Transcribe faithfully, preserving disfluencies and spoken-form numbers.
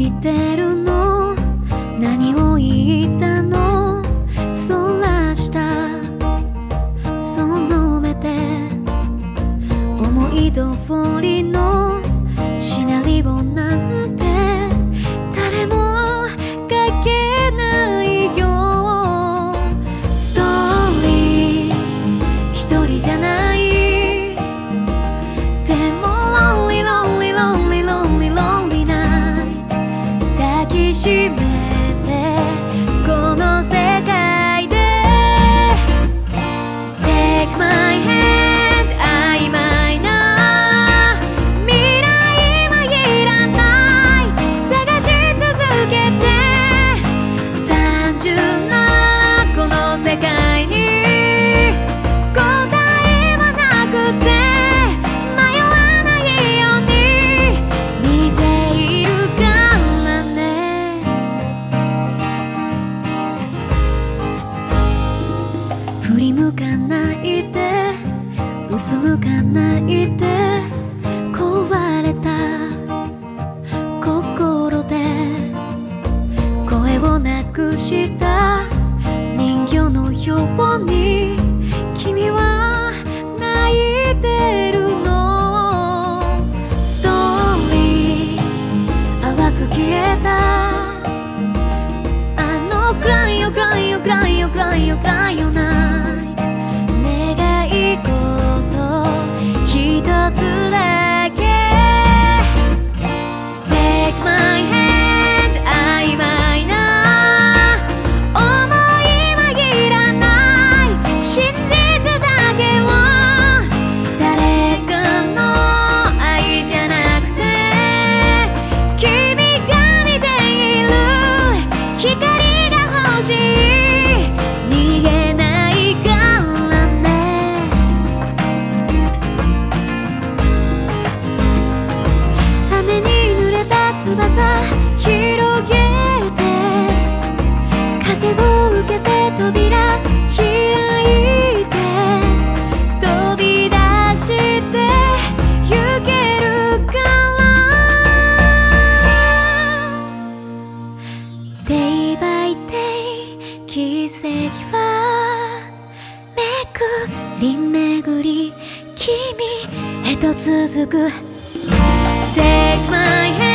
いてるの？何を言ったの？そらしたその目で思い通りのシナリオなんて誰も書けないよ。ストーリー一人じゃない。でも Lonely Lonely Lonely Lonely Lonely Night 抱きしめてこの世界で Take my hand 曖昧な未来はいらない探し続けて単純なこの世界に答えはなくて迷わないように見ているからね。振り向かないでうつむかないで壊れた心で声をなくした人魚のように君は泣いてるの。ストーリー淡く消えたあの暗いよ暗いよ暗いよ暗いよ暗いよナイト願い事一つだけ Take my hand 曖昧な想いはいらない真実だけを誰かの愛じゃなくて君が見ている光が欲しい逃げないからね。雨に濡れた翼広げて風を受けて扉開いて飛び出して行けるから Day by day 奇跡は巡り巡り君へと続く Take my hand